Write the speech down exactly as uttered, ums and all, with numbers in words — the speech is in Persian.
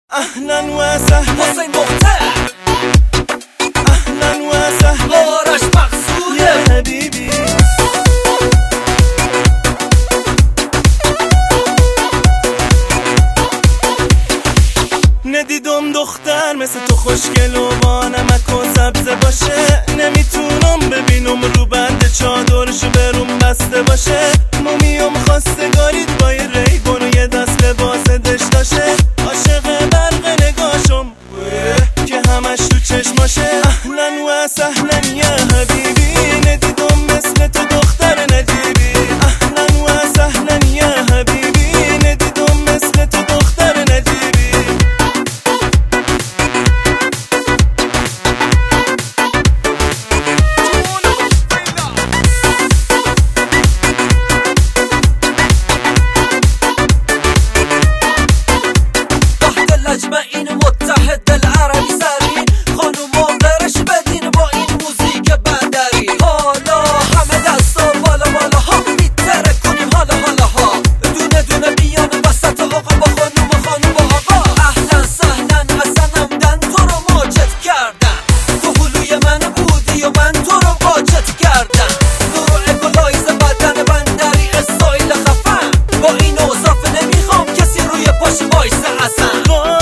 اهلا و سهلا حسین مختار، اهلا و سهلا آرش مقصوده یا حبیبی. ندیدم دختر مثل تو خوشگل و با نمک و سبزه باشه. نمیتونم ببینم رو بند چادرشو بروم بسته باشه. مومیوم خواستگاریت با یه ریبون و یه دست لباس دشتاشه. عاشق برق نگاشم که همش تو چشماشه. اهلا و سهلا یا حبیبی، ندیدم مثل تو دختر نجیبی. اهلا و سهلا یا حبیبی، ندیدم مثل تو دختر نجیبی. این متحد العربی سری خانوم غیرش بدین با این موزیک بندری. حالا همه دستا بالا بالا ها میتره کنیم حالا حالا ها. دونه دونه بیان وسط آقا با خانوم و خانوم و آقا. اهلا سهلا حسن همدن تو رو ماجد کردن. تو هلوی من بودی و من تو رو واجد کردن. نور اکولایز بدن بندری استایل خفن. با این اوصاف نمیخوام کسی روی پاش وایسه اصلا.